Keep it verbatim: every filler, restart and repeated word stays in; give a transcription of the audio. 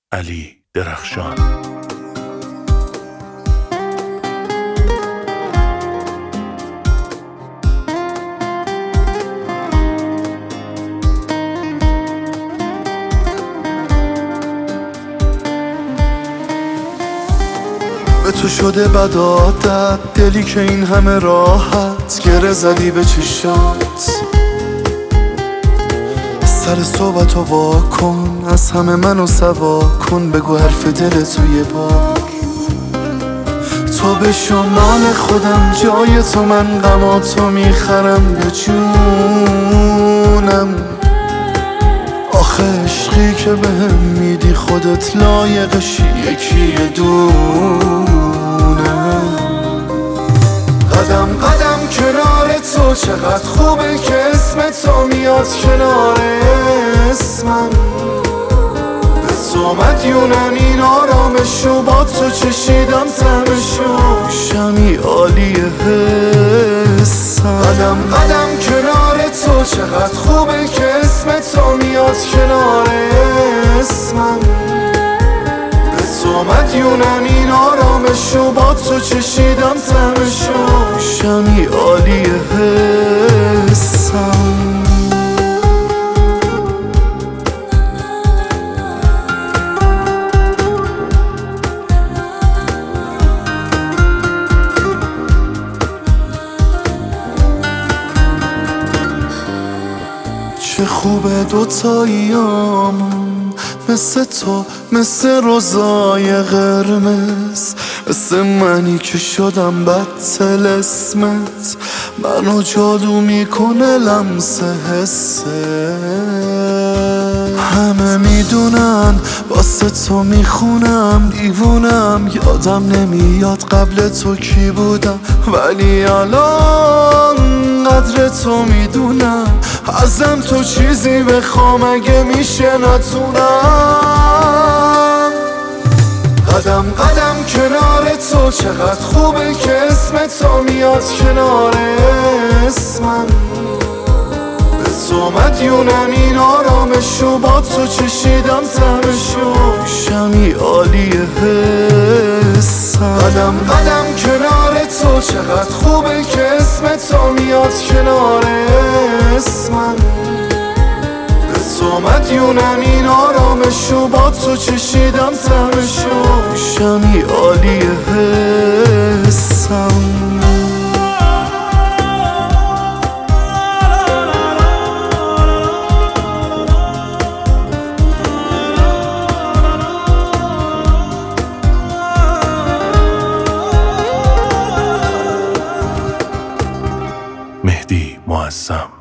علی درخشان. به تو شده بد عادت، دلی که این همه راحت گره زدی به چشات. سر صحبتو وا کن، از همه منو سوا کن، بگو حرف دلتو یه بار. تو به شمال خودم، جای تو من غماتو میخرم به جونم. آخه عشقی که بهم میدی خودت لایقشی یکی دونم. قدم قدم کنار تو چقدر خوبه که اسم تو میاد کنار اسمم. به تو مدیونم این آرامشو، با تو چشیدم طعمشو، شمی عالی حسم. قدم قدم کنار تو چقدر خوبه که اسم تو میاد کنار اسمم. به تو مدیونم این آرامشو، با تو چشیدم طعمشو، شمی عالی حسم. چه خوبه دوتاییامون، مثل تو، مثل روزای قرمز، مثل منی که شدم بدتل اسمت. منو جادو میکنه لمس حسه. همه میدونن واسه تو میخونم، دیوونم، یادم نمیاد قبل تو کی بودم، ولی الان قدر تو میدونم. ازم تو چیزی بخوام اگه میشه نتونم. قدم قدم کنار تو چقدر خوبه که اسم تو میاد کنار اسمم. به تو مدیونم این آرامشو، با تو چشیدم طعمشو، شمی عالی حسم. قدم قدم کنار تو چقدر خوبه که اسم تو میاد کنار اسمم. به تو مدیونم این آرامشو، با تو چشیدم طعمشو، شمی عالی حسم. مهدی معظم.